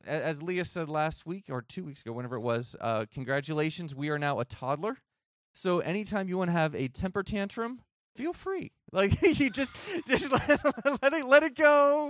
as Leah said last week or 2 weeks ago, whenever it was, congratulations. We are now a toddler. So anytime you want to have a temper tantrum, feel free. Like you just let it go.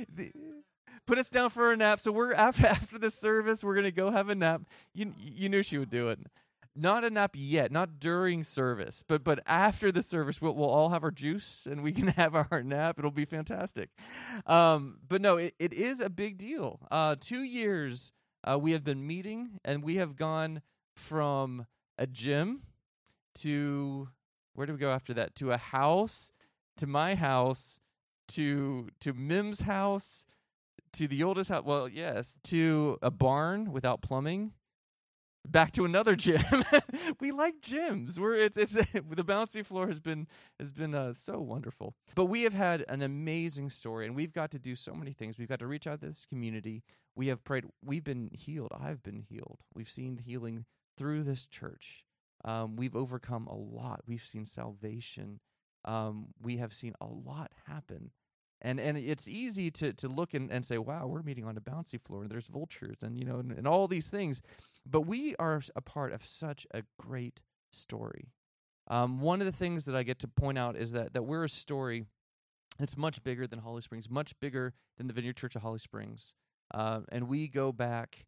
Put us down for a nap. So we're after the service, we're gonna go have a nap. You knew she would do it. Not a nap yet, not during service, but after the service, we'll all have our juice and we can have our nap. It'll be fantastic. But no, it is a big deal. 2 years we have been meeting, and we have gone from a gym to, where do we go after that? To a house, to my house, to Mim's house, to the oldest house. Well, yes, to a barn without plumbing. Back to another gym. We like gyms. It's the bouncy floor has been so wonderful. But we have had an amazing story, and we've got to do so many things. We've got to reach out to this community. We have prayed. We've been healed. I've been healed. We've seen healing through this church. We've overcome a lot. We've seen salvation. We have seen a lot happen. And it's easy to look and say, wow, we're meeting on a bouncy floor, and there's vultures and all these things. But we are a part of such a great story. One of the things that I get to point out is that we're a story that's much bigger than Holly Springs, much bigger than the Vineyard Church of Holly Springs. And we go back,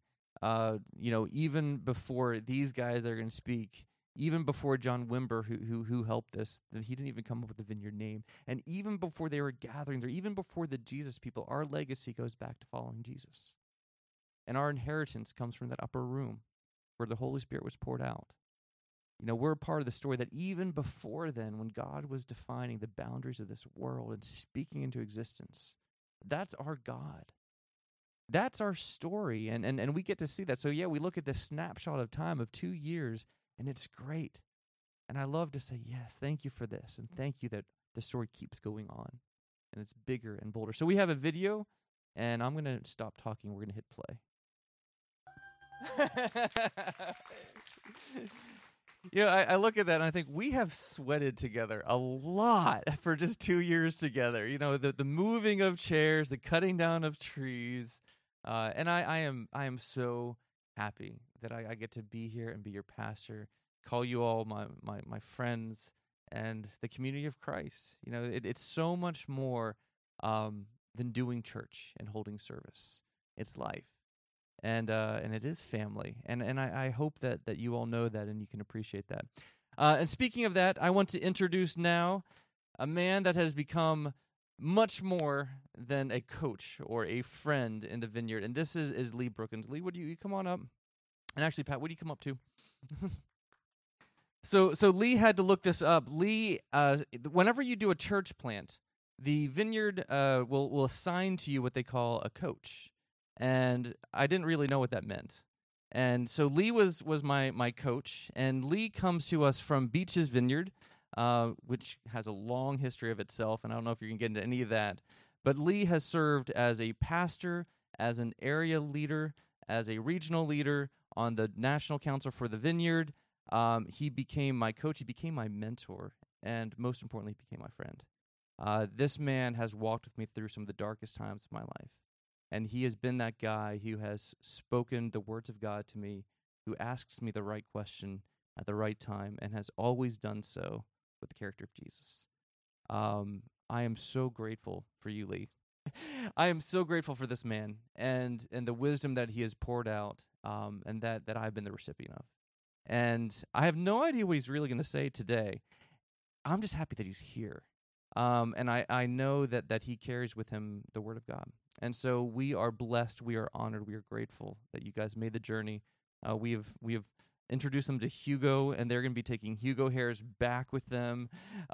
even before these guys that are going to speak, even before John Wimber, who helped this, that he didn't even come up with the Vineyard name. And even before they were gathering there, even before the Jesus people, our legacy goes back to following Jesus. And our inheritance comes from that upper room where the Holy Spirit was poured out. We're a part of the story that even before then, when God was defining the boundaries of this world and speaking into existence, that's our God. That's our story. And we get to see that. So yeah, we look at this snapshot of time of 2 years, and it's great. And I love to say, yes, thank you for this. And thank you that the story keeps going on. And it's bigger and bolder. So we have a video, and I'm going to stop talking. We're going to hit play. I look at that, and I think we have sweated together a lot for just 2 years together. The moving of chairs, the cutting down of trees. And I am so happy that I get to be here and be your pastor, call you all my friends and the community of Christ. It's so much more than doing church and holding service. It's life, and it is family, and I hope that you all know that and you can appreciate that. And speaking of that, I want to introduce now a man that has become much more than a coach or a friend in the Vineyard, and this is Lee Brookins. Lee, would you come on up? And actually, Pat, would you come up too? So Lee had to look this up. Lee, whenever you do a church plant, the Vineyard will assign to you what they call a coach, and I didn't really know what that meant. And so Lee was my coach, and Lee comes to us from Beaches Vineyard, which has a long history of itself, and I don't know if you can get into any of that. But Lee has served as a pastor, as an area leader, as a regional leader on the National Council for the Vineyard. He became my coach. He became my mentor, and most importantly, he became my friend. This man has walked with me through some of the darkest times of my life, and he has been that guy who has spoken the words of God to me, who asks me the right question at the right time, and has always done so with the character of Jesus. I am so grateful for you, Lee. I am so grateful for this man and the wisdom that he has poured out, and that I've been the recipient of. And I have no idea what he's really going to say today. I'm just happy that he's here. And I know that he carries with him the Word of God. And so we are blessed, we are honored, we are grateful that you guys made the journey. We have introduced them to Hugo, and they're going to be taking Hugo Harris back with them.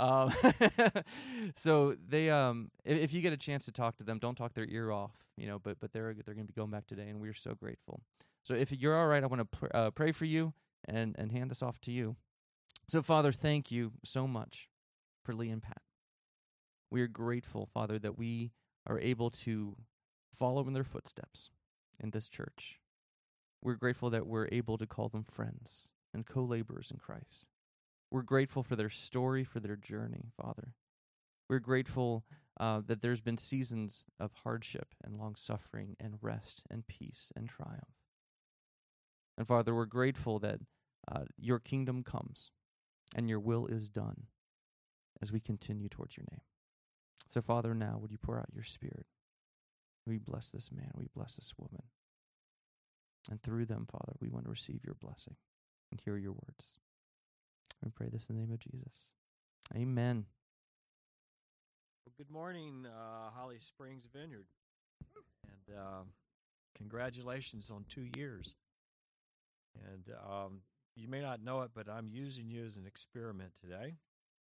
So they, if you get a chance to talk to them, don't talk their ear off, but they're going to be going back today, and we're so grateful. So if you're all right, I want to pray for you and hand this off to you. So Father, thank you so much for Lee and Pat. We are grateful, Father, that we are able to follow in their footsteps in this church. We're grateful that we're able to call them friends and co-laborers in Christ. We're grateful for their story, for their journey, Father. We're grateful that there's been seasons of hardship and long suffering and rest and peace and triumph. And Father, we're grateful that your kingdom comes and your will is done as we continue towards your name. So, Father, now would you pour out your Spirit? We bless this man. We bless this woman. And through them, Father, we want to receive your blessing and hear your words. We pray this in the name of Jesus. Amen. Well, good morning, Holly Springs Vineyard. And congratulations on 2 years. And you may not know it, but I'm using you as an experiment today.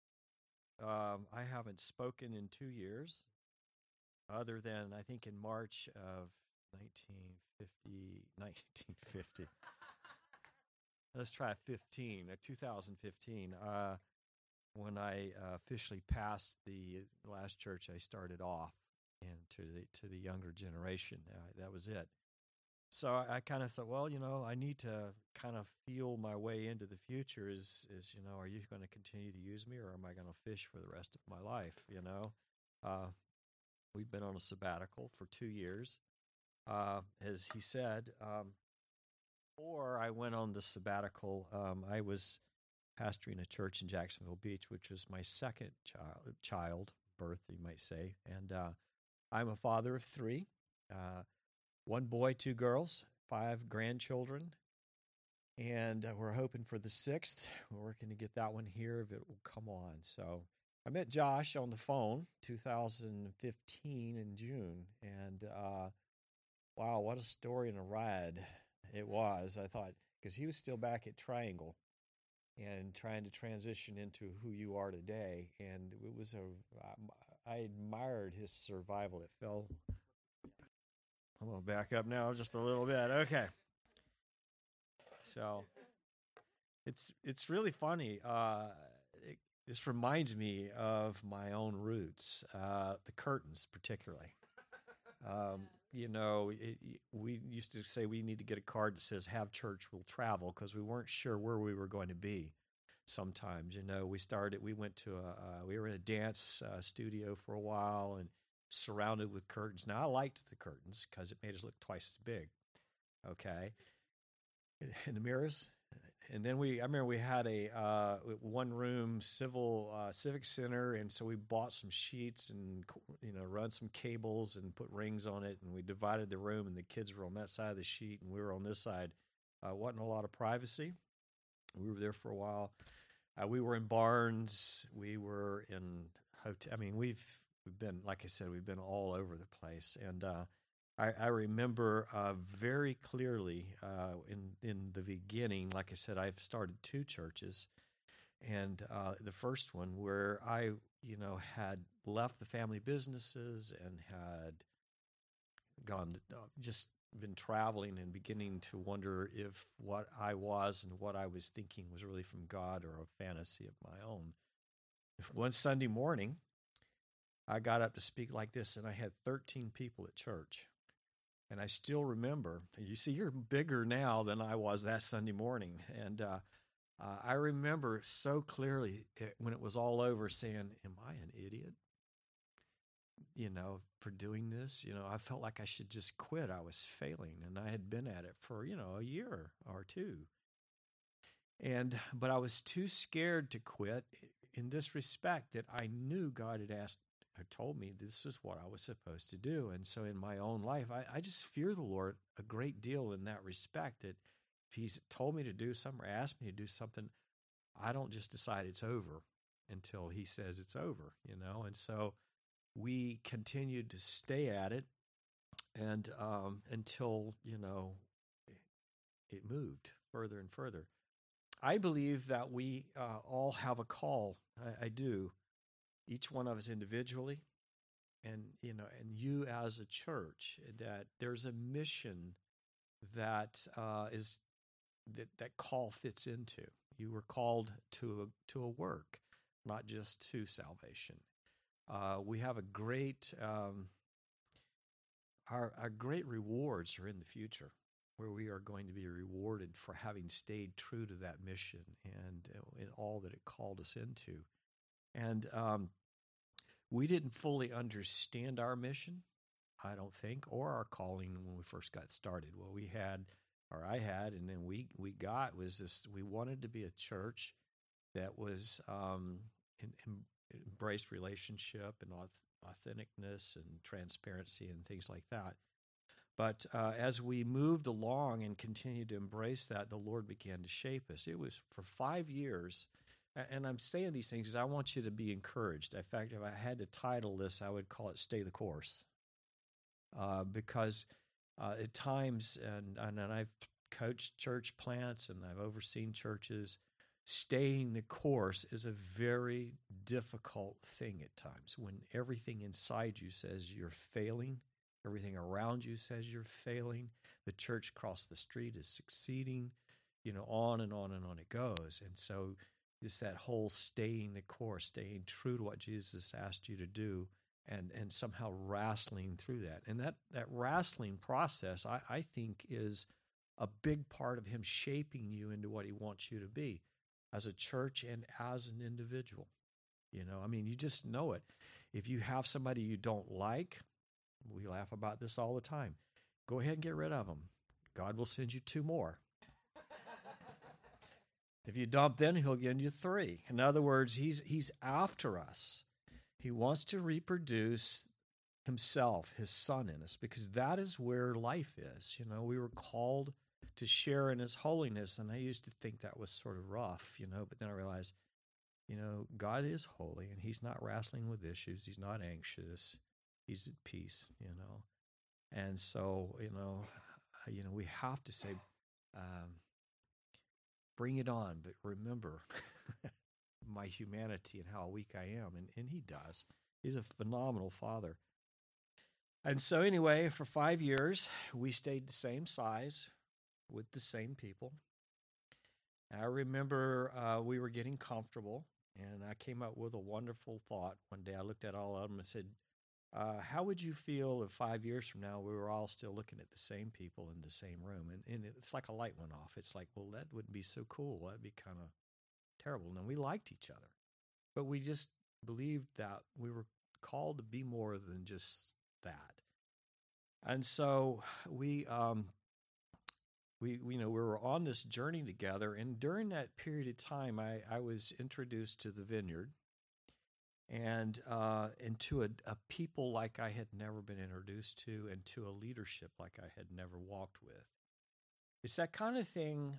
I haven't spoken in 2 years, other than I think in March of 1950. Let's try 2015, when I officially passed the last church I started off, and to the younger generation. That was it. So I kind of thought, well, I need to kind of feel my way into the future. Is are you going to continue to use me, or am I going to fish for the rest of my life? We've been on a sabbatical for 2 years, as he said. Before I went on the sabbatical, I was pastoring a church in Jacksonville Beach, which was my second child birth, you might say. And I'm a father of 3. 1 boy, 2 girls, 5 grandchildren, and we're hoping for the 6th. We're working to get that one here if it will come on. So I met Josh on the phone 2015 in June, and wow, what a story and a ride it was. I thought, because he was still back at Triangle and trying to transition into who you are today, and it was I admired his survival. It fell. I'm going to back up now just a little bit. Okay. So it's really funny. This reminds me of my own roots, the curtains particularly. We used to say we need to get a card that says "Have Church, Will Travel," because we weren't sure where we were going to be. Sometimes, we went to we were in a dance studio for a while and surrounded with curtains. Now, I liked the curtains because it made us look twice as big, okay, in the mirrors. And then I remember we had a one-room civic center, and so we bought some sheets and, run some cables and put rings on it, and we divided the room, and the kids were on that side of the sheet, and we were on this side. Wasn't a lot of privacy. We were there for a while. We were in barns. We were in hotel. I mean, we've been, like I said, we've been all over the place. And I remember very clearly in the beginning, like I said, I've started 2 churches. And the first one where I, had left the family businesses and had gone, just been traveling and beginning to wonder if what I was and what I was thinking was really from God or a fantasy of my own. One Sunday morning, I got up to speak like this, and I had 13 people at church. And I still remember, you see, you're bigger now than I was that Sunday morning. And I remember so clearly when it was all over saying, am I an idiot? For doing this, I felt like I should just quit. I was failing, and I had been at it for, a year or 2. But I was too scared to quit in this respect that I knew God had told me this is what I was supposed to do. And so in my own life, I just fear the Lord a great deal in that respect, that if he's told me to do something or asked me to do something, I don't just decide it's over until he says it's over, And so we continued to stay at it, and until, it moved further and further. I believe that we all have a call. I do. Each one of us individually, and you as a church, that there's a mission that that call fits into. You were called to a work, not just to salvation. We have a great our great rewards are in the future, where we are going to be rewarded for having stayed true to that mission and in all that it called us into. And We didn't fully understand our mission, I don't think, or our calling when we first got started. What we had, or I had, and then we got was this: we wanted to be a church that was embraced relationship and authenticness and transparency and things like that. But as we moved along and continued to embrace that, the Lord began to shape us. It was for 5 years, and I'm saying these things because I want you to be encouraged. In fact, if I had to title this, I would call it Stay the Course. Because at times, and I've coached church plants and I've overseen churches, staying the course is a very difficult thing at times when everything inside you says you're failing, everything around you says you're failing, the church across the street is succeeding, on and on and on it goes. And so it's that whole staying the course, staying true to what Jesus asked you to do, and somehow wrestling through that. And that wrestling process, I think, is a big part of him shaping you into what he wants you to be as a church and as an individual. You just know it. If you have somebody you don't like, we laugh about this all the time. Go ahead and get rid of them. God will send you 2 more. If you dump them, he'll give you 3. In other words, he's after us. He wants to reproduce himself, his Son in us, because that is where life is. We were called to share in his holiness, and I used to think that was sort of rough, but then I realized, God is holy, and he's not wrestling with issues. He's not anxious. He's at peace, And so, we have to say, bring it on, but remember my humanity and how weak I am. And he does. He's a phenomenal father. And so anyway, for 5 years, we stayed the same size with the same people. I remember we were getting comfortable, and I came up with a wonderful thought. One day I looked at all of them and said, how would you feel if 5 years from now we were all still looking at the same people in the same room? And it's like a light went off. It's like, well, that wouldn't be so cool. That'd be kind of terrible. And we liked each other, but we just believed that we were called to be more than just that. And so we were on this journey together. And during that period of time, I was introduced to the Vineyard and to a people like I had never been introduced to, and to a leadership like I had never walked with. It's that kind of thing.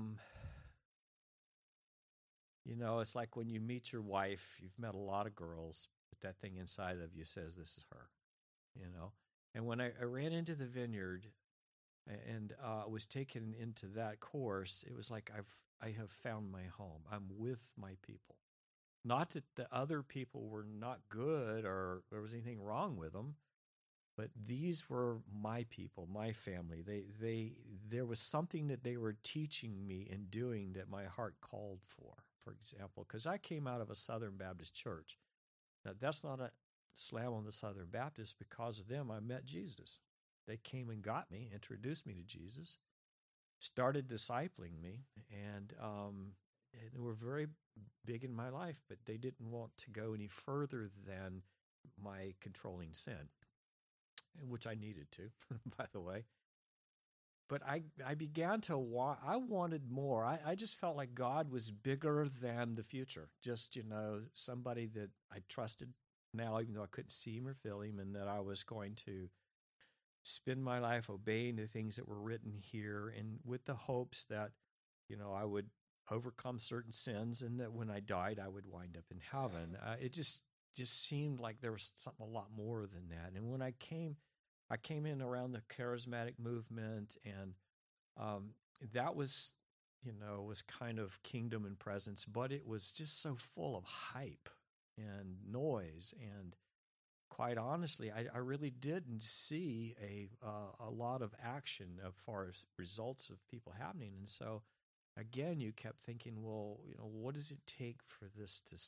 It's like when you meet your wife, you've met a lot of girls, but that thing inside of you says, this is her, And when I ran into the Vineyard and was taken into that course, it was like I have found my home. I'm with my people. Not that the other people were not good or there was anything wrong with them, but these were my people, my family. There was something that they were teaching me and doing that my heart called for example, because I came out of a Southern Baptist church. Now, that's not a slam on the Southern Baptists. Because of them, I met Jesus. They came and got me, introduced me to Jesus, started discipling me, and they were very big in my life, but they didn't want to go any further than my controlling sin, which I needed to, by the way. But I began to I wanted more. I just felt like God was bigger than the future. Just, somebody that I trusted now, even though I couldn't see him or feel him, and that I was going to spend my life obeying the things that were written here, and with the hopes that, I would overcome certain sins, and that when I died, I would wind up in heaven. It just seemed like there was something a lot more than that. And when I came in around the charismatic movement, and that was, was kind of kingdom and presence, but it was just so full of hype and noise. And quite honestly, I really didn't see a lot of action as far as results of people happening. And so, again, you kept thinking, well, what does it take for this to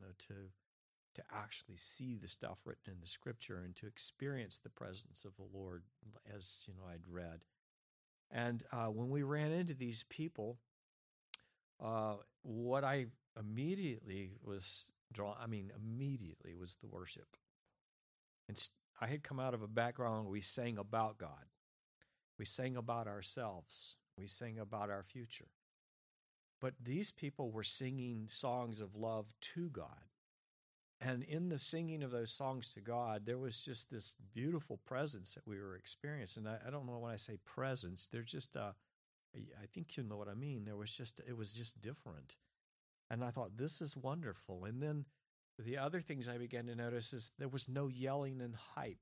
actually see the stuff written in the Scripture and to experience the presence of the Lord, as I'd read. And when we ran into these people, what I immediately was immediately was the worship. And I had come out of a background where we sang about God. We sang about ourselves. We sang about our future. But these people were singing songs of love to God. And in the singing of those songs to God, there was just this beautiful presence that we were experiencing. I don't know when I say presence, there's just I think you know what I mean. It was just different. And I thought, this is wonderful. And then the other things I began to notice is there was no yelling and hype.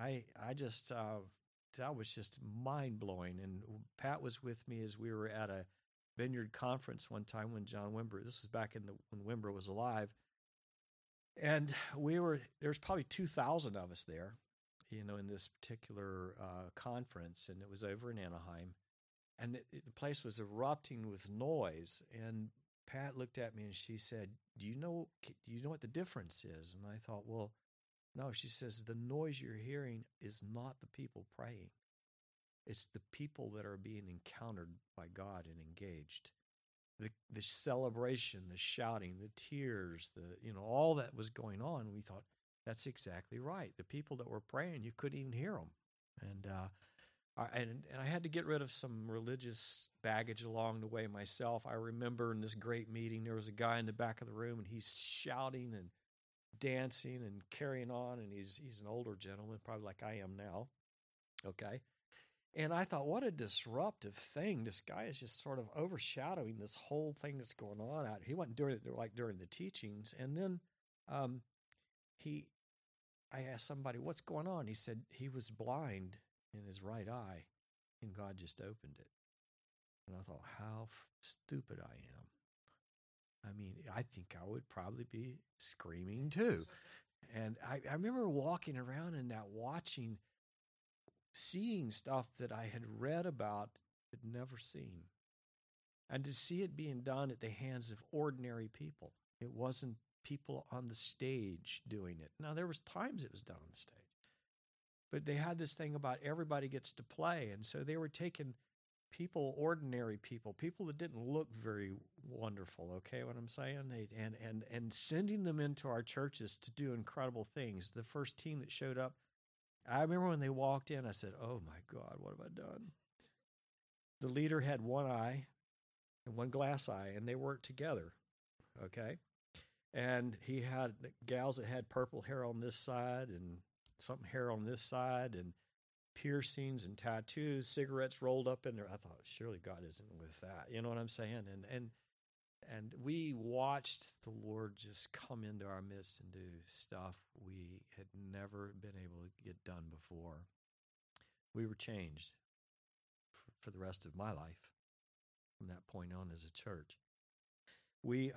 That was just mind-blowing. And Pat was with me as we were at a Vineyard conference one time when John Wimber, this was back when Wimber was alive. And there's probably 2,000 of us there, in this particular conference, and it was over in Anaheim. And the place was erupting with noise. And Pat looked at me and she said, do you know what the difference is? And I thought, well, no. She says, the noise you're hearing is not the people praying. It's the people that are being encountered by God and engaged. The celebration, the shouting, the tears, all that was going on. We thought, that's exactly right. The people that were praying, you couldn't even hear them. And I had to get rid of some religious baggage along the way myself. I remember in this great meeting, there was a guy in the back of the room, and he's shouting and dancing and carrying on, and he's an older gentleman, probably like I am now, okay? And I thought, what a disruptive thing. This guy is just sort of overshadowing this whole thing that's going on out. He wasn't doing it during the teachings. And then I asked somebody, what's going on? He said he was blind in his right eye, and God just opened it. And I thought, how stupid I am. I think I would probably be screaming too. And I remember walking around and seeing stuff that I had read about but never seen. And to see it being done at the hands of ordinary people. It wasn't people on the stage doing it. Now, there was times it was done on the stage. But they had this thing about everybody gets to play. And so they were taking people, ordinary people that didn't look very wonderful, okay, what I'm saying? And sending them into our churches to do incredible things. The first team that showed up, I remember when they walked in, I said, oh my God, what have I done? The leader had one eye and one glass eye, and they worked together, okay? And he had gals that had purple hair on this side and something hair on this side and piercings and tattoos, cigarettes rolled up in there. I thought, surely God isn't with that. You know what I'm saying? And we watched the Lord just come into our midst and do stuff we had never been able to get done before. We were changed for the rest of my life from that point on as a church. We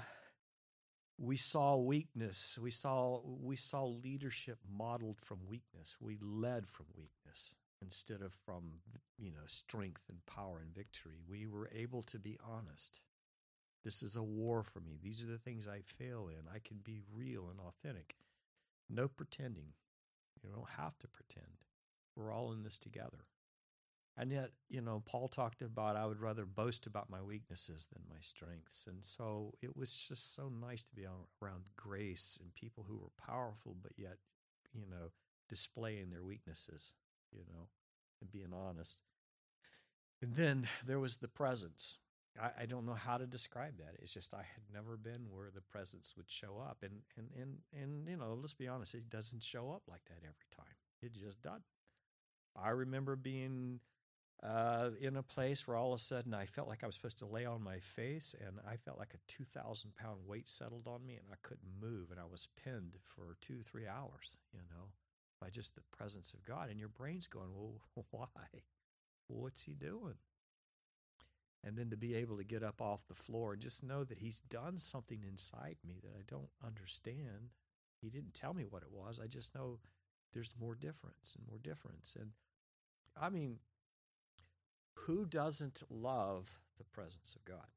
saw weakness. We saw leadership modeled from weakness. We led from weakness instead of from strength and power and victory. We were able to be honest. This is a war for me. These are the things I fail in. I can be real and authentic. No pretending. You don't have to pretend. We're all in this together. And yet, Paul talked about, I would rather boast about my weaknesses than my strengths. And so it was just so nice to be around grace and people who were powerful, but yet, displaying their weaknesses, and being honest. And then there was the presence. I don't know how to describe that. It's just I had never been where the presence would show up. And let's be honest, it doesn't show up like that every time. It just doesn't. I remember being in a place where all of a sudden I felt like I was supposed to lay on my face, and I felt like a 2,000-pound weight settled on me, and I couldn't move, and I was pinned for 2-3 hours, by just the presence of God. And your brain's going, well, why? What's he doing? And then to be able to get up off the floor and just know that he's done something inside me that I don't understand. He didn't tell me what it was. I just know there's more difference and more difference. And who doesn't love the presence of God?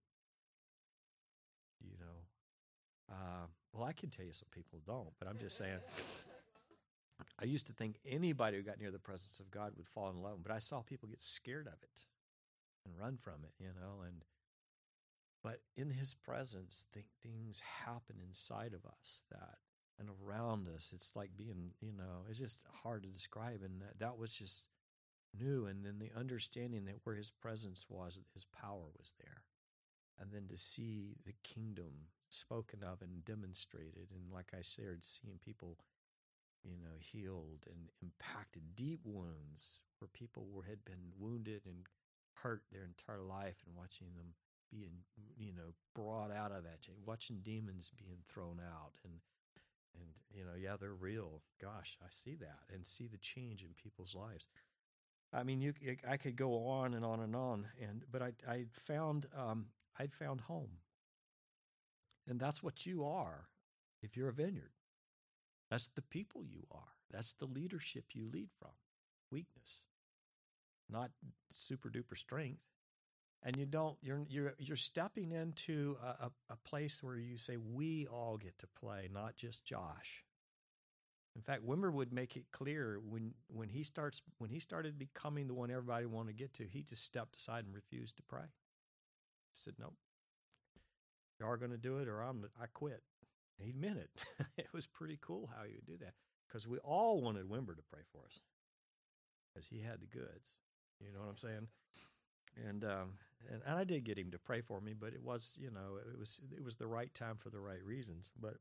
Well, I can tell you some people don't, but I'm just saying. I used to think anybody who got near the presence of God would fall in love, but I saw people get scared of it and run from it, and But in his presence, things happen inside of us and around us. It's like being, it's just hard to describe. And that was just new. And then the understanding that where his presence was, his power was there. And then to see the kingdom spoken of and demonstrated. And like I said, seeing people, healed and impacted, deep wounds where people had been wounded and hurt their entire life, and watching them being, brought out of that, watching demons being thrown out. And yeah, they're real. Gosh, I see that and see the change in people's lives. I mean, I could go on and on and on, but I'd found home, and that's what you are. If you're a vineyard, that's the people you are. That's the leadership you lead from. Weakness, not super duper strength. And you're stepping into a place where you say we all get to play, not just Josh. In fact, Wimber would make it clear when he started becoming the one everybody wanted to get to, he just stepped aside and refused to pray. He said, "Nope, you are going to do it, or I quit." He meant it. It was pretty cool how he would do that, because we all wanted Wimber to pray for us, because he had the goods. You know what I'm saying? And I did get him to pray for me, but it was it was the right time for the right reasons. But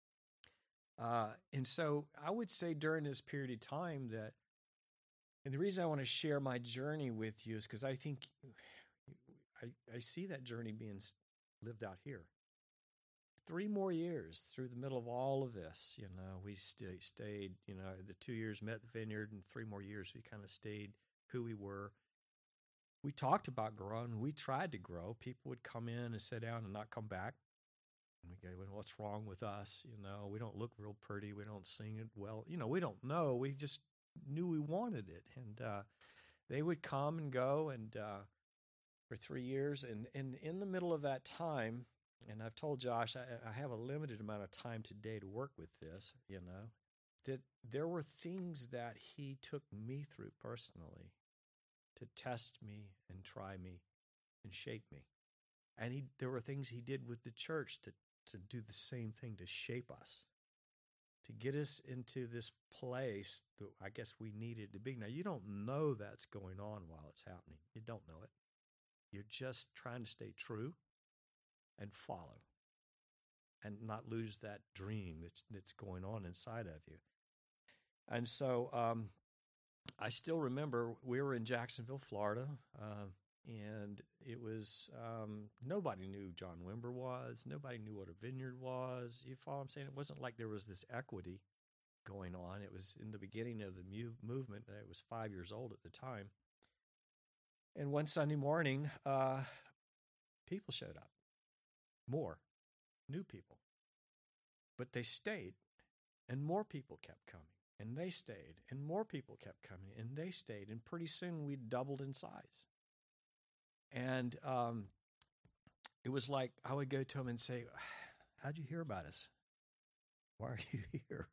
and so I would say during this period of time and the reason I want to share my journey with you is because I think I see that journey being lived out here. 3 more years through the middle of all of this, we stayed, the 2 years met the vineyard, and 3 more years we kind of stayed who we were. We talked about growing. We tried to grow. People would come in and sit down and not come back. And we go, "Well, what's wrong with us? We don't look real pretty. We don't sing it well. We don't know. We just knew we wanted it." And they would come and go, and for 3 years. And in the middle of that time, and I've told Josh, I have a limited amount of time today to work with this, that there were things that he took me through personally to test me and try me and shape me. And there were things he did with the church to do the same thing, to shape us, to get us into this place that I guess we needed to be. Now, you don't know that's going on while it's happening. You don't know it. You're just trying to stay true and follow and not lose that dream that's going on inside of you. And so I still remember we were in Jacksonville, Florida, and it was nobody knew John Wimber was. Nobody knew what a vineyard was. You follow what I'm saying? It wasn't like there was this equity going on. It was in the beginning of the movement. It was 5 years old at the time. And one Sunday morning, people showed up. More new people. But they stayed, and more people kept coming. And they stayed, and more people kept coming, and they stayed. And pretty soon we doubled in size. And it was like I would go to them and say, "How'd you hear about us? Why are you here?"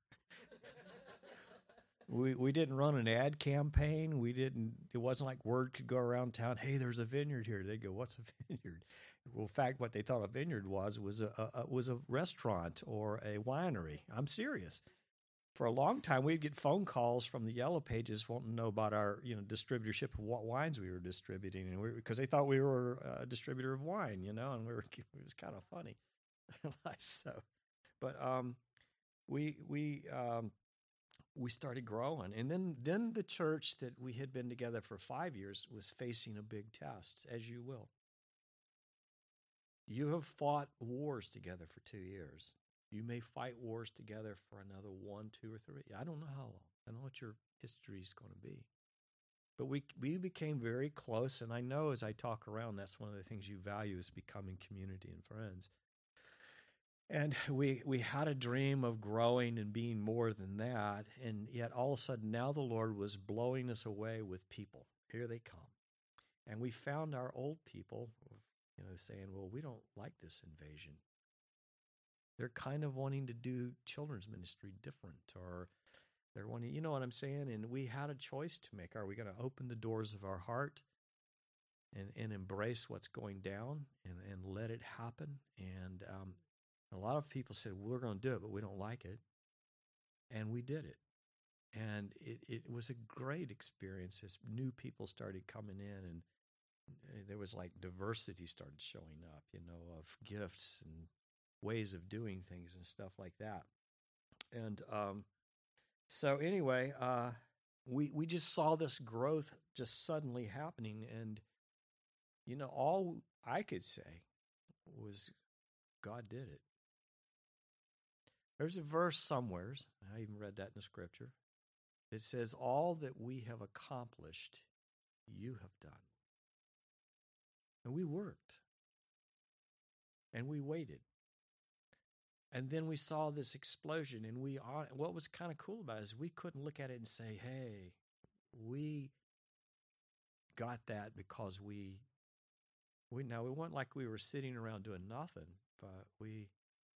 We didn't run an ad campaign. It wasn't like word could go around town, "Hey, there's a vineyard here." They'd go, "What's a vineyard?" Well, in fact, what they thought a vineyard was a restaurant or a winery. I'm serious. For a long time, we'd get phone calls from the Yellow Pages wanting to know about our, distributorship of what wines we were distributing, and because they thought we were a distributor of wine, and it was kind of funny. But we started growing, and then the church that we had been together for 5 years was facing a big test, as you will. You have fought wars together for 2 years. You may fight wars together for another 1, 2, or 3. I don't know how long. I don't know what your history is going to be. But we became very close, and I know as I talk around, that's one of the things you value is becoming community and friends. And we had a dream of growing and being more than that, and yet all of a sudden now the Lord was blowing us away with people. Here they come. And we found our old people, saying, "Well, we don't like this invasion." They're kind of wanting to do children's ministry different, or they're wanting, you know what I'm saying? And we had a choice to make. Are we going to open the doors of our heart and embrace what's going down and let it happen. And a lot of people said, we're going to do it, but we don't like it. And we did it. And it was a great experience as new people started coming in, and there was like diversity started showing up, of gifts and ways of doing things and stuff like that. And so anyway, we just saw this growth just suddenly happening. And, all I could say was God did it. There's a verse somewheres, I even read that in the scripture. It says, all that we have accomplished, you have done. And we worked. And we waited. And then we saw this explosion. And what was kind of cool about it is we couldn't look at it and say, hey, we got that because we weren't like we were sitting around doing nothing, but we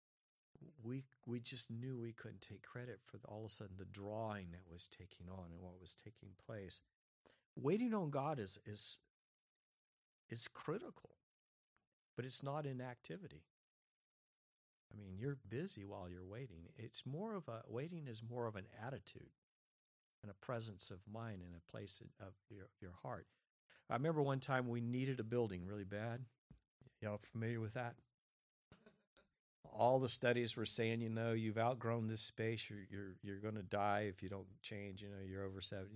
just knew we couldn't take credit for all of a sudden the drawing that was taking on and what was taking place. Waiting on God is critical, but it's not inactivity. I mean, you're busy while you're waiting. Waiting is more of an attitude and a presence of mind and a place of your heart. I remember one time we needed a building really bad. Y'all familiar with that? All the studies were saying, you've outgrown this space. You're going to die if you don't change. You're over 70.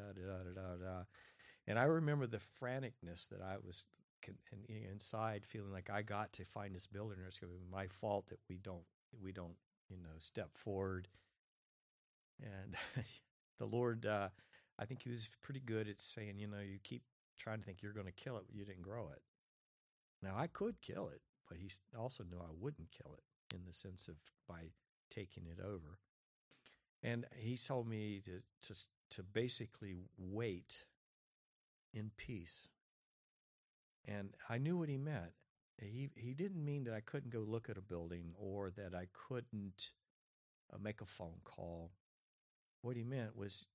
And I remember the franticness that I was inside, feeling like I got to find this building. It's going to be my fault that we don't step forward. And the Lord, I think He was pretty good at saying, you keep trying to think you're going to kill it, but you didn't grow it. Now I could kill it, but He also knew I wouldn't kill it in the sense of by taking it over. And He told me to basically wait in peace. And I knew what He meant. He didn't mean that I couldn't go look at a building or that I couldn't make a phone call. What He meant was,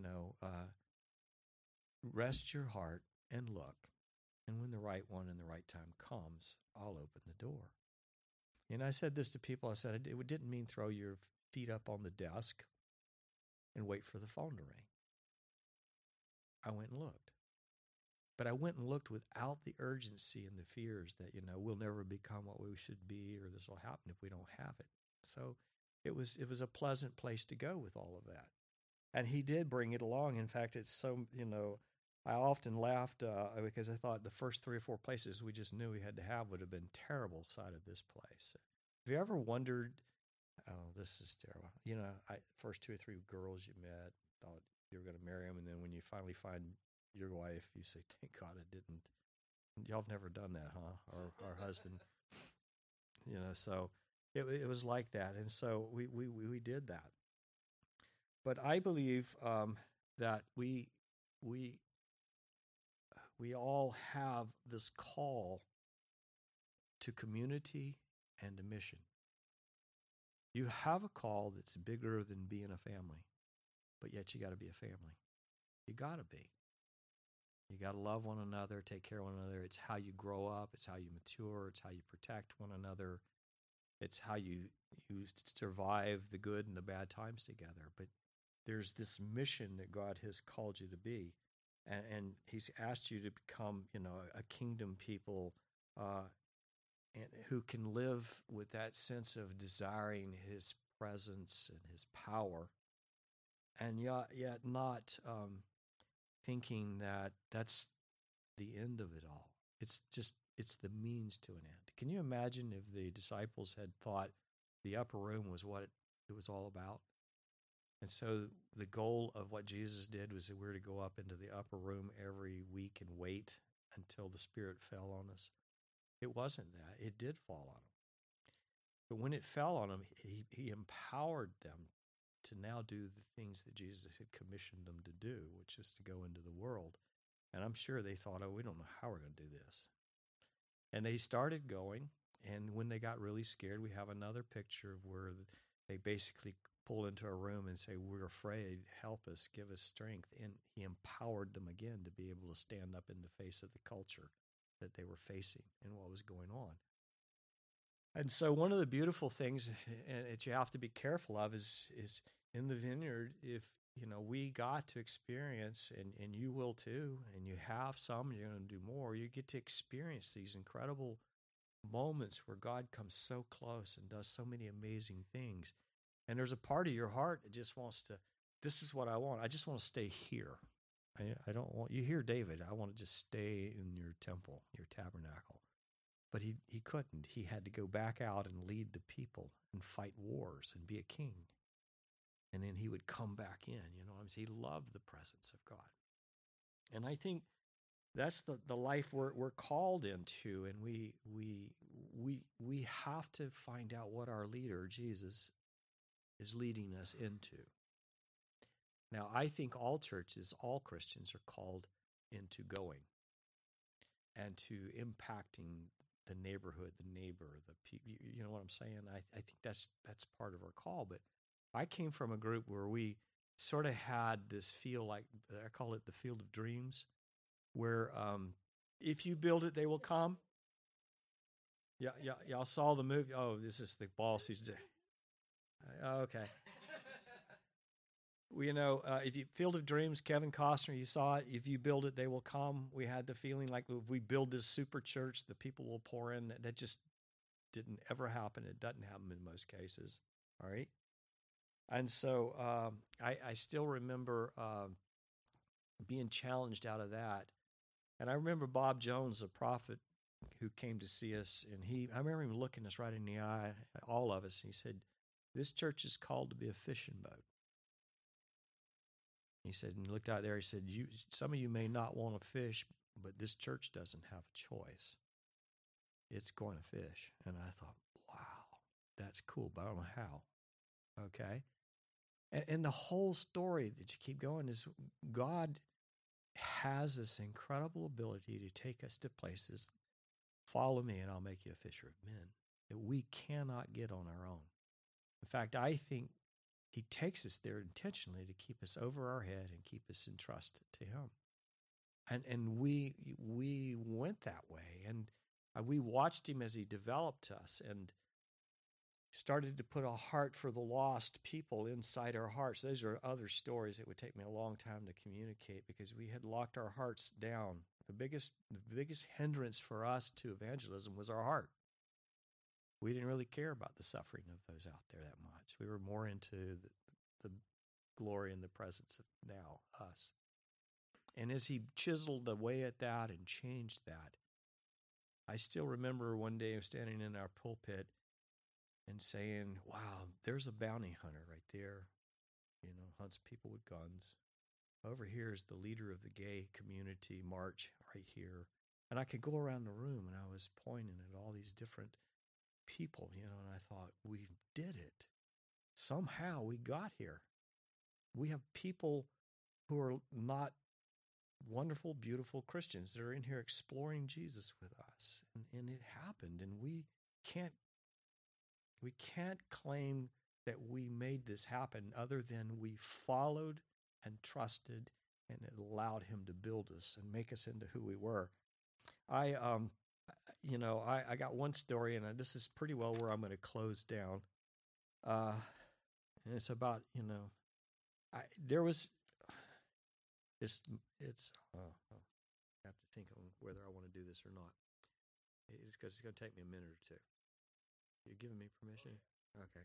rest your heart and look. And when the right one and the right time comes, I'll open the door. And I said this to people. I said, it didn't mean throw your feet up on the desk and wait for the phone to ring. I went and looked. But I went and looked without the urgency and the fears that, we'll never become what we should be, or this will happen if we don't have it. So it was a pleasant place to go with all of that. And He did bring it along. In fact, it's so, I often laughed because I thought the first 3 or 4 places we just knew we had to have would have been terrible side of this place. Have you ever wondered, oh, this is terrible. First 2 or 3 girls you met, thought you were going to marry them, and then when you finally find your wife, you say, thank God I didn't. Y'all have never done that, huh? Or our husband. So it was like that. And so we did that. But I believe that we all have this call to community and a mission. You have a call that's bigger than being a family, but yet you got to be a family. You got to be. You got to love one another, take care of one another. It's how you grow up. It's how you mature. It's how you protect one another. It's how you survive the good and the bad times together. But there's this mission that God has called you to be, and He's asked you to become, a kingdom people, and who can live with that sense of desiring His presence and His power, and yet not thinking that that's the end of it all. It's the means to an end. Can you imagine if the disciples had thought the upper room was what it was all about? And so the goal of what Jesus did was that we're to go up into the upper room every week and wait until the Spirit fell on us. It wasn't that. It did fall on them. But when it fell on them, he empowered them to now do the things that Jesus had commissioned them to do, which is to go into the world. And I'm sure they thought, oh, we don't know how we're going to do this. And they started going, and when they got really scared, we have another picture of where they basically pull into a room and say, we're afraid, help us, give us strength. And he empowered them again to be able to stand up in the face of the culture that they were facing and what was going on. And so one of the beautiful things that you have to be careful of is in the vineyard, if we got to experience, and you will too, and you have some, and you're going to do more, you get to experience these incredible moments where God comes so close and does so many amazing things. And there's a part of your heart that just wants to, this is what I want. I just want to stay here. I don't want, you hear David, I want to just stay in your temple, your tabernacle. But he couldn't. He had to go back out and lead the people and fight wars and be a king. And then he would come back in, He loved the presence of God. And I think that's the life we're called into, and we have to find out what our leader, Jesus, is leading us into. Now, I think all churches, all Christians are called into going and to impacting the neighborhood, the neighbor, the people. You know what I'm saying? I think that's part of our call. But I came from a group where we sort of had this feel like, I call it the field of dreams, where if you build it, they will come. Yeah, y'all saw the movie. Oh, this is the boss who's okay. Well, if you Field of Dreams, Kevin Costner, you saw it. If you build it, they will come. We had the feeling like if we build this super church, the people will pour in. That just didn't ever happen. It doesn't happen in most cases. All right. And so I still remember being challenged out of that. And I remember Bob Jones, a prophet who came to see us, and I remember him looking us right in the eye, all of us, and he said, "This church is called to be a fishing boat." He said, and he looked out there, he said, some of you may not want to fish, but this church doesn't have a choice. It's going to fish. And I thought, wow, that's cool, but I don't know how. Okay? And the whole story that you keep going is God has this incredible ability to take us to places. Follow me and I'll make you a fisher of men, that we cannot get on our own. In fact, I think he takes us there intentionally to keep us over our head and keep us in trust to him. And we went that way, and we watched him as he developed us and started to put a heart for the lost people inside our hearts. Those are other stories that would take me a long time to communicate, because we had locked our hearts down. The biggest hindrance for us to evangelism was our heart. We didn't really care about the suffering of those out there that much. We were more into the glory and the presence of now, us. And as he chiseled away at that and changed that, I still remember one day standing in our pulpit and saying, wow, there's a bounty hunter right there, hunts people with guns. Over here is the leader of the gay community march right here. And I could go around the room, and I was pointing at all these different people, and I thought, we did it. Somehow we got here. We have people who are not wonderful, beautiful Christians that are in here exploring Jesus with us. And it happened, and we can't claim that we made this happen other than we followed and trusted, and it allowed him to build us and make us into who we were. I got one story, and this is pretty well where I'm going to close down. And it's about, there was, I have to think on whether I want to do this or not. It's because it's going to take me a minute or two. You giving me permission? Okay.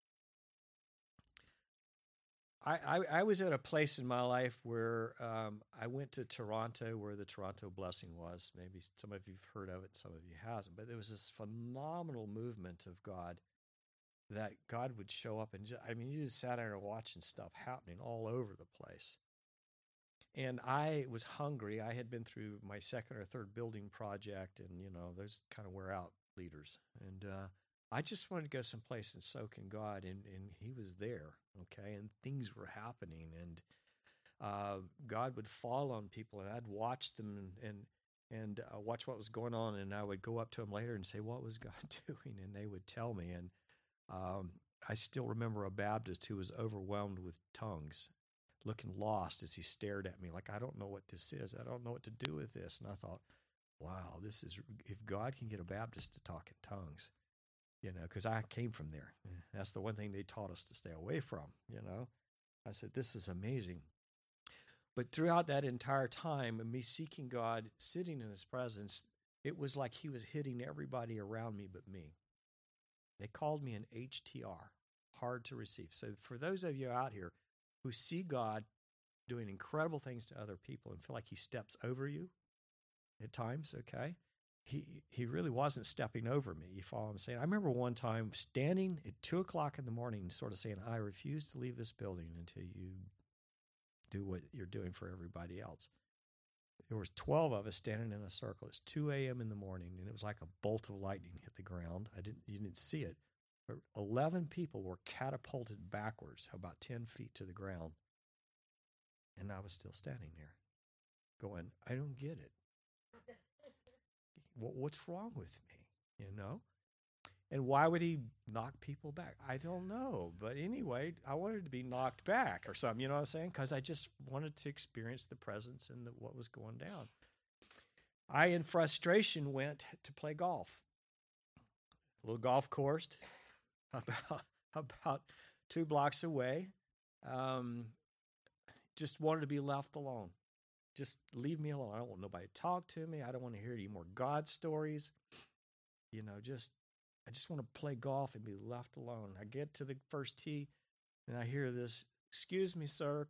I was at a place in my life where I went to Toronto, where the Toronto Blessing was. Maybe some of you have heard of it, some of you hasn't. But there was this phenomenal movement of God, that God would show up. And you just sat there and watching stuff happening all over the place. And I was hungry. I had been through my second or third building project, and, those kind of wear out leaders. And I just wanted to go someplace and soak in God, and he was there, okay? And things were happening, and God would fall on people, and I'd watch them and watch what was going on, and I would go up to them later and say, what was God doing? And they would tell me, and I still remember a Baptist who was overwhelmed with tongues, looking lost as he stared at me like, I don't know what this is. I don't know what to do with this. And I thought, wow, this is, if God can get a Baptist to talk in tongues, because I came from there. That's the one thing they taught us to stay away from, I said, this is amazing. But throughout that entire time, and me seeking God, sitting in his presence, it was like he was hitting everybody around me but me. They called me an HTR, hard to receive. So for those of you out here who see God doing incredible things to other people and feel like he steps over you at times, okay, he really wasn't stepping over me. You follow what I'm saying? I remember one time standing at 2 o'clock in the morning sort of saying, I refuse to leave this building until you do what you're doing for everybody else. There was 12 of us standing in a circle. It's 2 a.m. in the morning, and it was like a bolt of lightning hit the ground. You didn't see it. But 11 people were catapulted backwards, about 10 feet to the ground. And I was still standing there going, I don't get it. What's wrong with me, And why would he knock people back? I don't know. But anyway, I wanted to be knocked back or something, you know what I'm saying? Because I just wanted to experience the presence and what was going down. I, in frustration, went to play golf. A little golf course about 2 blocks away. Just wanted to be left alone. Just leave me alone. I don't want nobody to talk to me. I don't want to hear any more God stories. I just want to play golf and be left alone. I get to the first tee, and I hear this, excuse me, sir,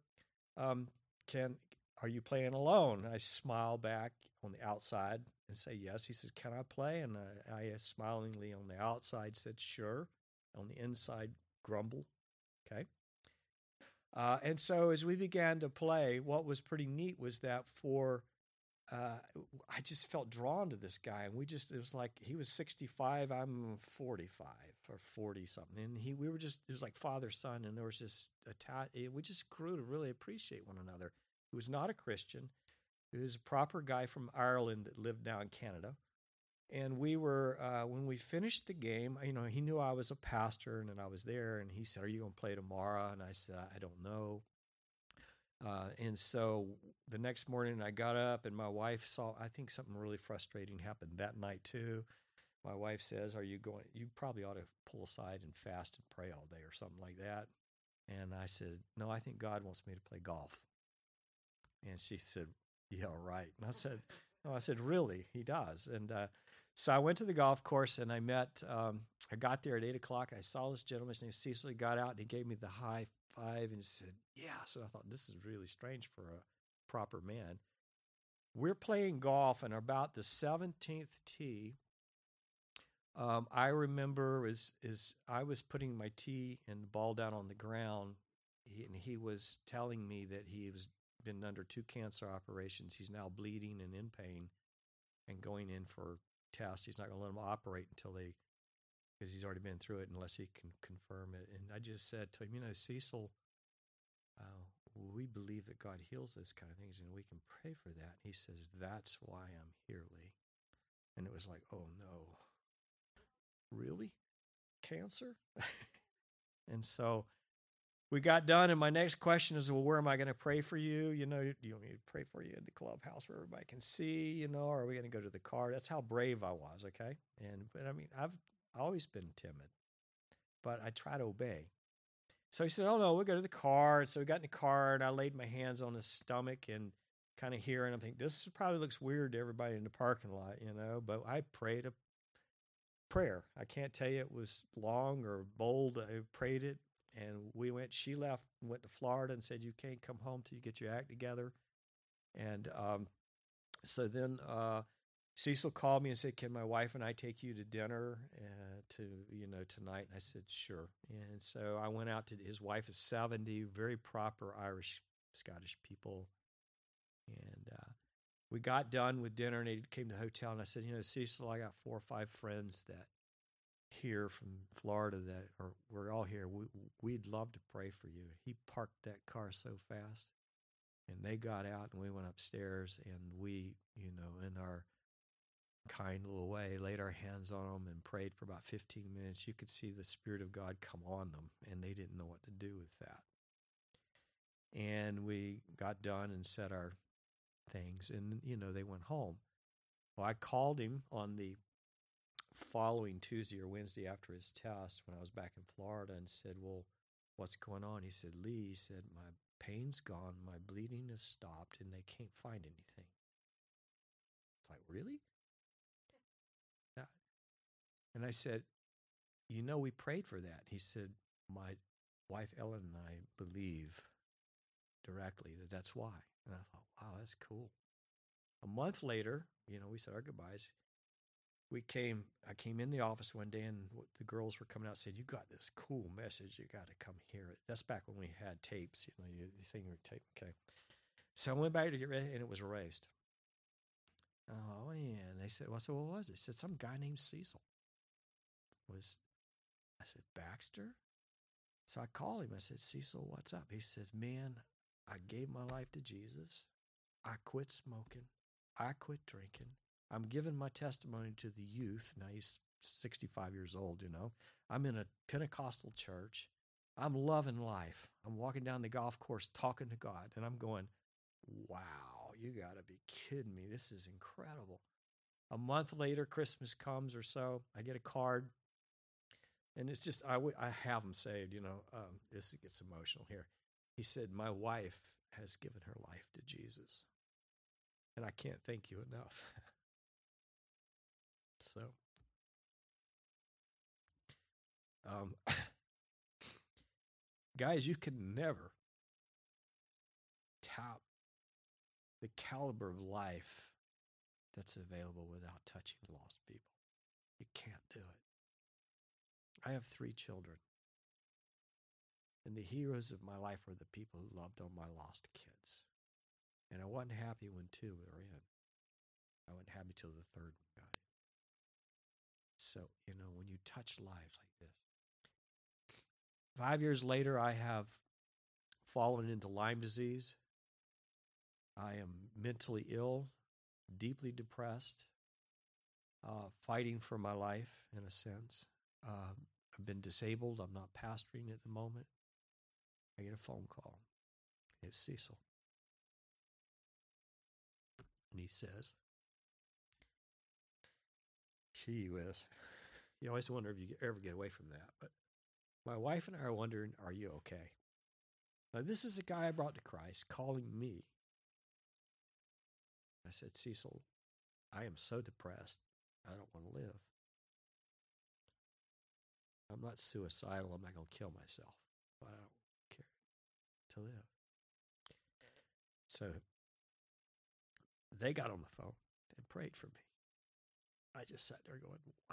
are you playing alone? I smile back on the outside and say, yes. He says, can I play? And I smilingly on the outside said, sure. On the inside, grumbled, okay. And so as we began to play, what was pretty neat was that I just felt drawn to this guy, and it was like he was 65, I'm 45 or 40 something, and it was like father son, and there was this we just grew to really appreciate one another. He was not a Christian. He was a proper guy from Ireland that lived now in Canada, and we were when we finished the game, he knew I was a pastor and I was there, and he said, "Are you going to play tomorrow?" And I said, "I don't know." And so the next morning I got up, and my wife saw, I think something really frustrating happened that night too. My wife says, you probably ought to pull aside and fast and pray all day or something like that. And I said, no, I think God wants me to play golf. And she said, yeah, right. And I said, really? He does. And so I went to the golf course, and I got there at 8 o'clock. I saw this gentleman, his name was Cecil. He got out and he gave me the high five and said, yes. And I thought, this is really strange for a proper man. We're playing golf, and about the 17th tee, I remember as I was putting my tee and the ball down on the ground, he was telling me that he was been under 2 cancer operations. He's now bleeding and in pain and going in for tests. He's not going to let him operate because he's already been through it unless he can confirm it. And I just said to him, Cecil, we believe that God heals those kind of things, and we can pray for that. He says, that's why I'm here, Lee. And it was like, oh, no. Really? Cancer? And so we got done, and my next question is, well, where am I going to pray for you? Do you want me to pray for you in the clubhouse where everybody can see, or are we going to go to the car? That's how brave I was, okay? But I've always been timid, but I try to obey. So he said, oh, no, we'll go to the car. And so we got in the car, and I laid my hands on his stomach and kind of here, and I'm thinking, this probably looks weird to everybody in the parking lot, but I prayed a prayer. I can't tell you it was long or bold. I prayed it, and she left and went to Florida and said, you can't come home till you get your act together. And so then Cecil called me and said, can my wife and I take you to dinner tonight? And I said, sure. And so I went out to, his wife is 70, very proper Irish, Scottish people. And we got done with dinner, and they came to the hotel, and I said, Cecil, I got 4 or 5 friends that here from Florida we're all here. We'd love to pray for you. He parked that car so fast, and they got out, and we went upstairs, and we, in our kind little way, laid our hands on them and prayed for about 15 minutes. You could see the Spirit of God come on them, and they didn't know what to do with that. And we got done and said our things, and, they went home. Well, I called him on the following Tuesday or Wednesday after his test when I was back in Florida and said, well, what's going on? He said, Lee, he said, my pain's gone, my bleeding has stopped, and they can't find anything. It's like, really? Yeah. And I said, we prayed for that. He said, my wife Ellen and I believe directly that's why. And I thought, wow, that's cool. A month later, we said our goodbyes. I came in the office one day, and the girls were coming out and said, you got this cool message. You got to come hear it. That's back when we had tapes, you think you were tape. Okay. So I went back to get ready, and it was erased. Oh, man. They said, well, so what was it? They said, some guy named Cecil. I said, Baxter? So I called him. I said, Cecil, what's up? He says, man, I gave my life to Jesus. I quit smoking. I quit drinking. I'm giving my testimony to the youth. Now he's 65 years old, I'm in a Pentecostal church. I'm loving life. I'm walking down the golf course talking to God, and I'm going, wow, you got to be kidding me. This is incredible. A month later, Christmas comes or so, I get a card, and it's just, I have them saved, this gets emotional here. He said, my wife has given her life to Jesus, and I can't thank you enough. So, guys, you can never top the caliber of life that's available without touching lost people. You can't do it. I have 3 children, and the heroes of my life are the people who loved on my lost kids. And I wasn't happy when 2 were in. I wasn't happy till the 3rd one got in. So, when you touch lives like this. 5 years later, I have fallen into Lyme disease. I am mentally ill, deeply depressed, fighting for my life in a sense. I've been disabled. I'm not pastoring at the moment. I get a phone call. It's Cecil. And he says, gee whiz. You always wonder if you ever get away from that. But my wife and I are wondering, are you okay? Now, this is a guy I brought to Christ calling me. I said, Cecil, I am so depressed. I don't want to live. I'm not suicidal. I'm not going to kill myself. But I don't care to live. So they got on the phone and prayed for me. I just sat there going, wow.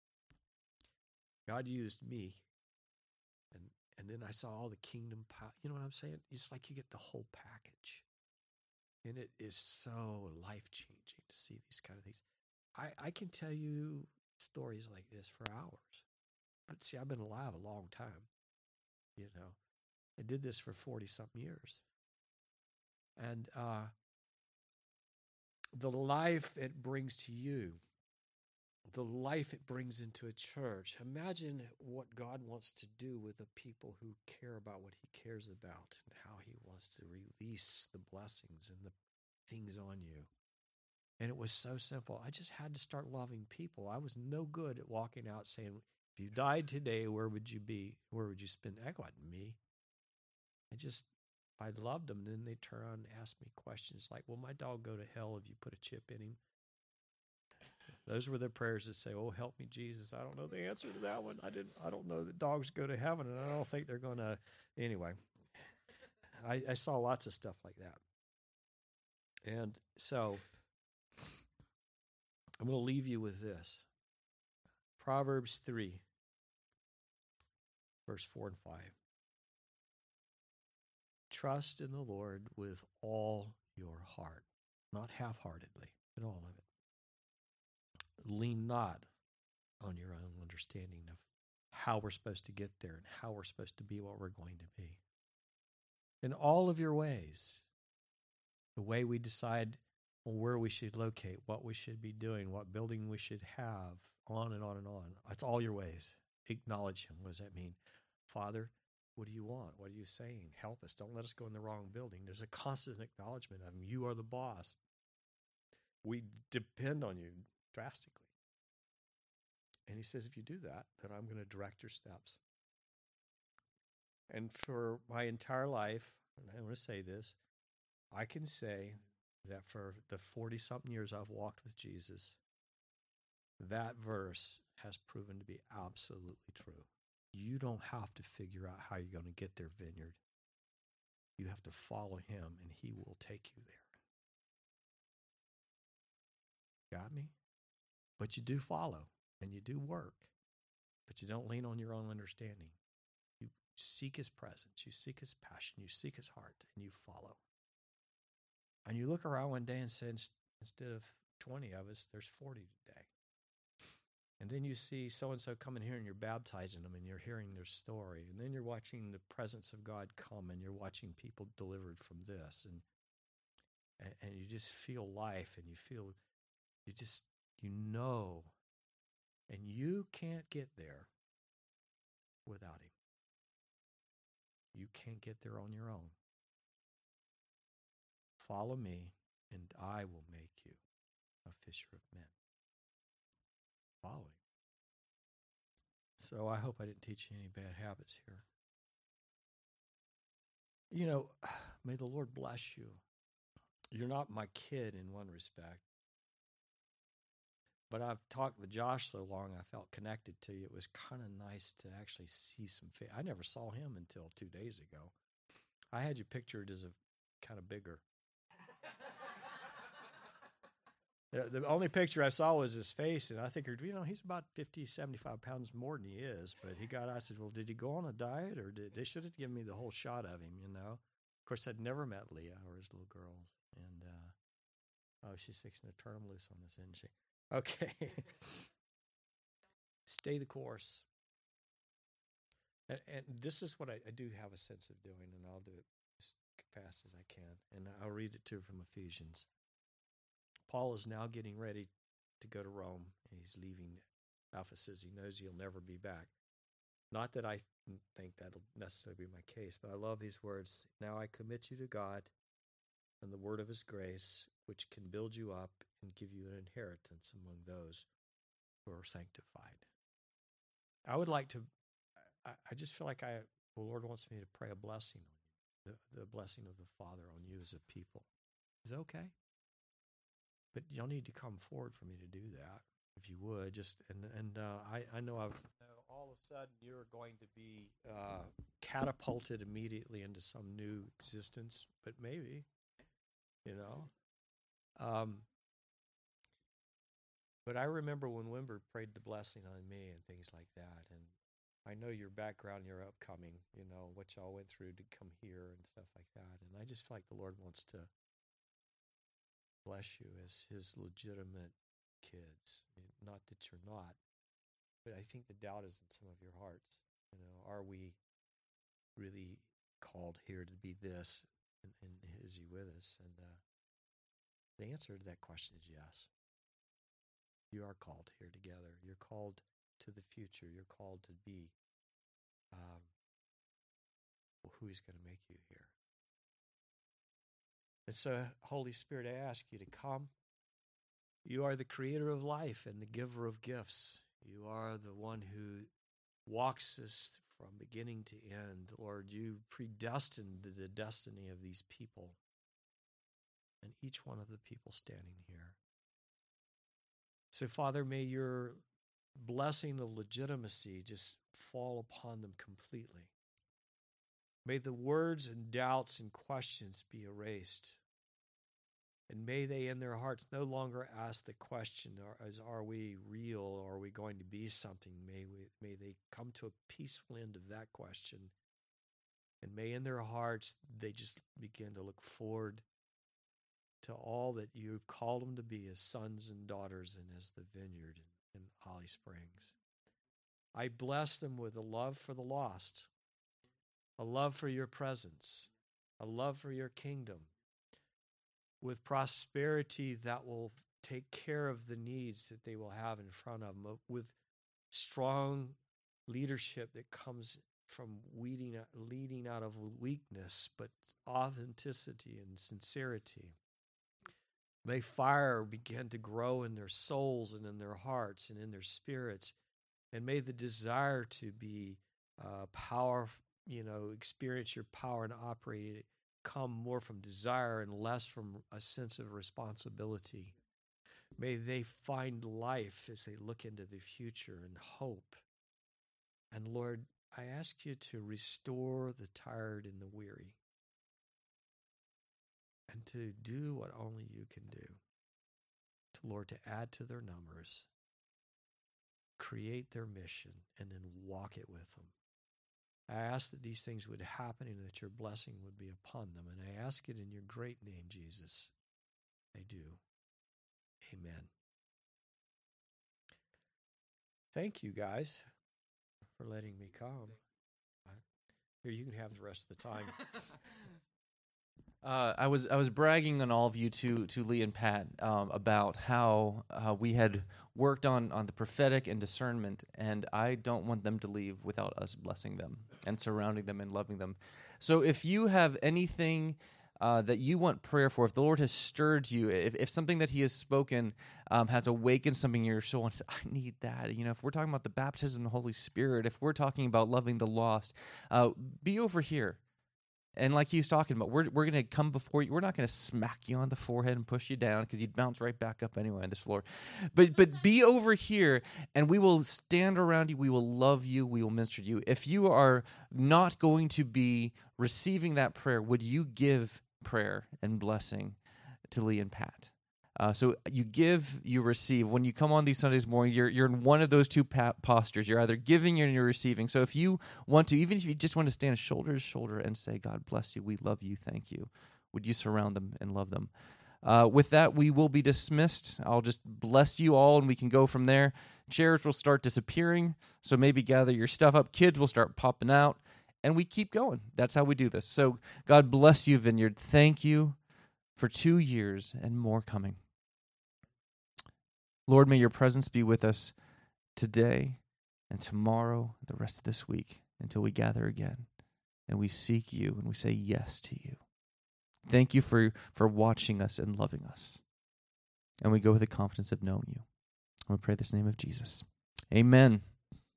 God used me. And then I saw all the kingdom power. You know what I'm saying? It's like you get the whole package. And it is so life-changing to see these kind of things. I can tell you stories like this for hours. But see, I've been alive a long time. I did this for 40-something years. And the life it brings to you, the life it brings into a church. Imagine what God wants to do with the people who care about what he cares about and how he wants to release the blessings and the things on you. And it was so simple. I just had to start loving people. I was no good at walking out saying, if you died today, where would you be? Where would you spend? That wasn't me. If I loved them, then they'd turn around and ask me questions like, will my dog go to hell if you put a chip in him? Those were the prayers that say, oh, help me, Jesus. I don't know the answer to that one. I don't know that dogs go to heaven, and I don't think they're going to. Anyway, I saw lots of stuff like that. And so I'm going to leave you with this. Proverbs 3, verse 4 and 5. Trust in the Lord with all your heart, not half-heartedly, but all of it. Lean not on your own understanding of how we're supposed to get there and how we're supposed to be what we're going to be. In all of your ways, the way we decide where we should locate, what we should be doing, what building we should have, on and on and on. It's all your ways. Acknowledge him. What does that mean? Father, what do you want? What are you saying? Help us. Don't let us go in the wrong building. There's a constant acknowledgement of him. You are the boss. We depend on you drastically. And he says, if you do that, then I'm going to direct your steps. And for my entire life, and I want to say this, I can say that for the 40-something years I've walked with Jesus, that verse has proven to be absolutely true. You don't have to figure out how you're going to get there, Vineyard. You have to follow him, and he will take you there. Got me? But you do follow, and you do work, but you don't lean on your own understanding. You seek his presence, you seek his passion, you seek his heart, and you follow. And you look around one day and say, instead of 20 of us, there's 40 today. And then you see so-and-so coming here and you're baptizing them and you're hearing their story. And then you're watching the presence of God come and you're watching people delivered from this. And you just feel life and you know. And you can't get there without him. You can't get there on your own. Follow me, and I will make you a fisher of men. Follow him. So I hope I didn't teach you any bad habits here. You know, may the Lord bless you. You're not my kid in one respect. But I've talked with Josh so long, I felt connected to you. It was kind of nice to actually see some face. I never saw him until 2 days ago. I had you pictured as a kind of bigger. The only picture I saw was his face, and I figured, he's about 50, 75 pounds more than he is. But I said, well, did he go on a diet, or they should have given me the whole shot of him, Of course, I'd never met Leah or his little girls. And, she's fixing to turn him loose on this, isn't she? Okay. Stay the course. And this is what I do have a sense of doing, and I'll do it as fast as I can. And I'll read it too from Ephesians. Paul is now getting ready to go to Rome, and he's leaving Ephesus. He knows he'll never be back. Not that I think that'll necessarily be my case, but I love these words. Now I commit you to God and the word of his grace, which can build you up and give you an inheritance among those who are sanctified. I would like to, I just feel like the Lord wants me to pray a blessing on you, the blessing of the Father on you as a people. Is that okay? But you'll need to come forward for me to do that, if you would. I know all of a sudden you're going to be catapulted immediately into some new existence, but maybe, But I remember when Wimber prayed the blessing on me and things like that, and I know your background, your upcoming, what y'all went through to come here and stuff like that, and I just feel like the Lord wants to bless you as his legitimate kids. Not that you're not, but I think the doubt is in some of your hearts. Are we really called here to be this, and is he with us? And the answer to that question is yes. You are called here together. You're called to the future. You're called to be who he's going to make you here. And so, Holy Spirit, I ask you to come. You are the creator of life and the giver of gifts. You are the one who walks us from beginning to end. Lord, you predestined the destiny of these people and each one of the people standing here. So, Father, may your blessing of legitimacy just fall upon them completely. May the words and doubts and questions be erased. And may they in their hearts no longer ask the question, are we real, or are we going to be something? May they come to a peaceful end of that question. And may in their hearts they just begin to look forward to all that you've called them to be as sons and daughters and as the vineyard in Holly Springs. I bless them with a love for the lost, a love for your presence, a love for your kingdom, with prosperity that will take care of the needs that they will have in front of them, with strong leadership that comes from leading out of weakness, but authenticity and sincerity. May fire begin to grow in their souls and in their hearts and in their spirits, and may the desire to be experience your power and operate it come more from desire and less from a sense of responsibility. May they find life as they look into the future and hope. And Lord, I ask you to restore the tired and the weary, and to do what only you can do. Lord, to add to their numbers, create their mission, and then walk it with them. I ask that these things would happen and that your blessing would be upon them. And I ask it in your great name, Jesus. I do. Amen. Thank you, guys, for letting me come. Here, you can have the rest of the time. I was bragging on all of you to Lee and Pat about how we had worked on the prophetic and discernment, and I don't want them to leave without us blessing them and surrounding them and loving them. So if you have anything that you want prayer for, if the Lord has stirred you, if something that He has spoken has awakened something in your soul and said, I need that. If we're talking about the baptism of the Holy Spirit, if we're talking about loving the lost, be over here. And like he's talking about, we're going to come before you. We're not going to smack you on the forehead and push you down, because you'd bounce right back up anyway on this floor. But be over here, and we will stand around you. We will love you. We will minister to you. If you are not going to be receiving that prayer, would you give prayer and blessing to Lee and Pat? So you give, you receive. When you come on these Sundays morning, you're in one of those two postures. You're either giving or you're receiving. So if you want to, even if you just want to stand shoulder to shoulder and say, God bless you, we love you, thank you, would you surround them and love them? With that, we will be dismissed. I'll just bless you all, and we can go from there. Chairs will start disappearing, so maybe gather your stuff up. Kids will start popping out, and we keep going. That's how we do this. So God bless you, Vineyard. Thank you for 2 years and more coming. Lord, may your presence be with us today and tomorrow, the rest of this week, until we gather again and we seek you and we say yes to you. Thank you for watching us and loving us. And we go with the confidence of knowing you. And we pray this in the name of Jesus. Amen.